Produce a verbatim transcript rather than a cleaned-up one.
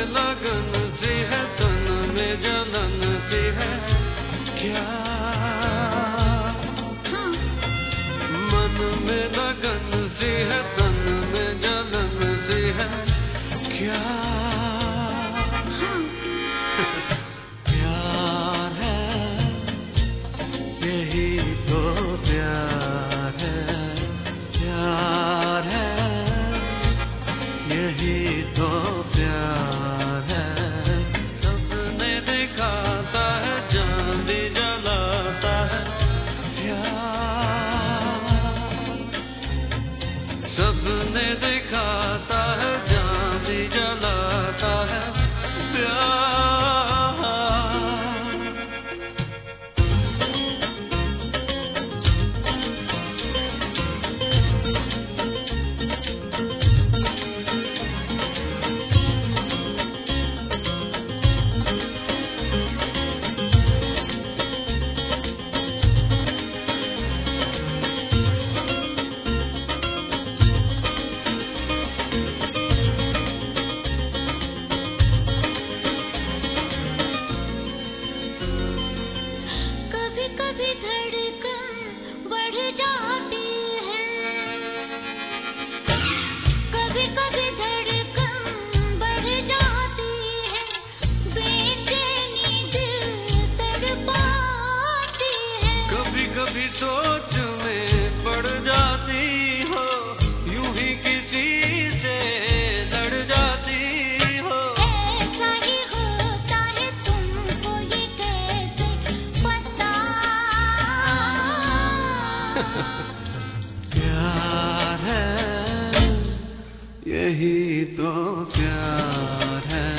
लगन सी है, तन में जलन सी है क्या? हाँ। मन में लगन सी है, तन में जलन सी है क्या? हाँ। प्यार है, यही तो प्यार है, प्यार है, यही तो प्यार है। सबने दिखाता है, चांदी जलाता है प्यार। सबने दिखाता है, चांदी जलाता है प्यार। कभी धड़कन बढ़ जाती है, कभी कभी धड़कन बढ़ जाती है, बेचैनी दिल तड़पाती है। कभी कभी सोच में पड़ जाती हो, यूं ही किसी से लड़ जाती हो। ऐसा ही होता है, तुमको ये कैसे पता? प्यार है, यही तो प्यार है।